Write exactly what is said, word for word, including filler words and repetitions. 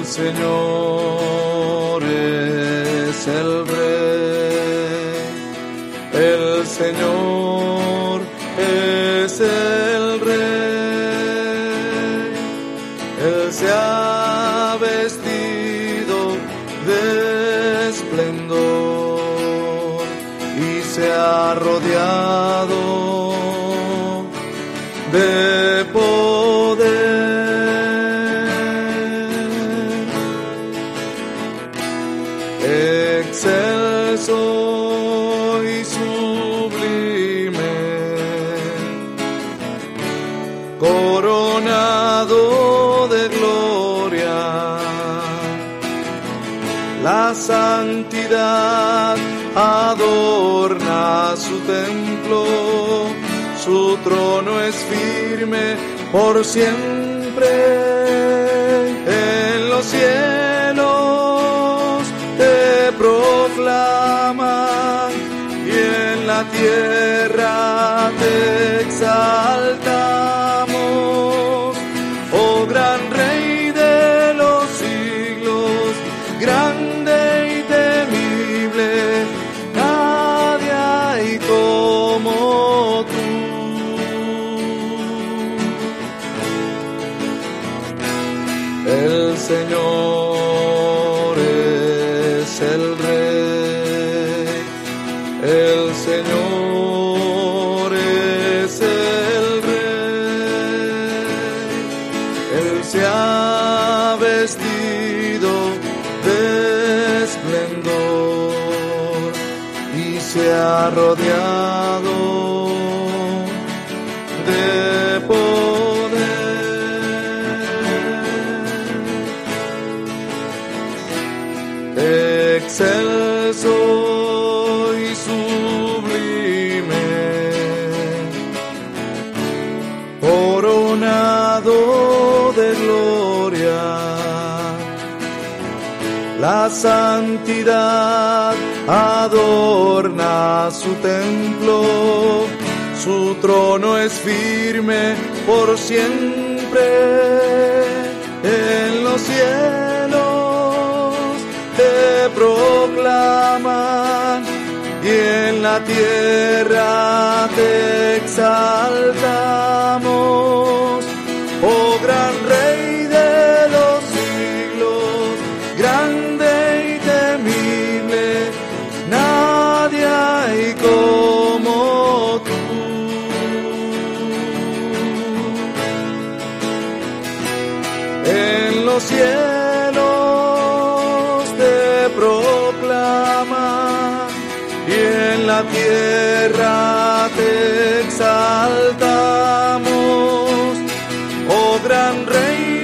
Señor es el Rey, el Señor es el Rey. Él se ha vestido de esplendor y se ha rodeado de poder. Excelso y sublime, coronado de gloria, la santidad adorna su templo, su trono es firme por siempre. En los cielos te proclaman y en la tierra te exaltamos, oh gran Rey de los siglos, grande y temible, nadie hay como tú. El Señor es el Rey, el Señor es el Rey. Él se ha vestido de esplendor y se ha rodeado de poder. Excelso y sublime, coronado de gloria, la santidad adorna su templo, su trono es firme por siempre. En los cielos te proclaman y en la tierra te exaltamos, oh gran Rey de los siglos, grande y temible, nadie hay como tú. En los cielos te proclaman y en la tierra te exaltamos, oh gran Rey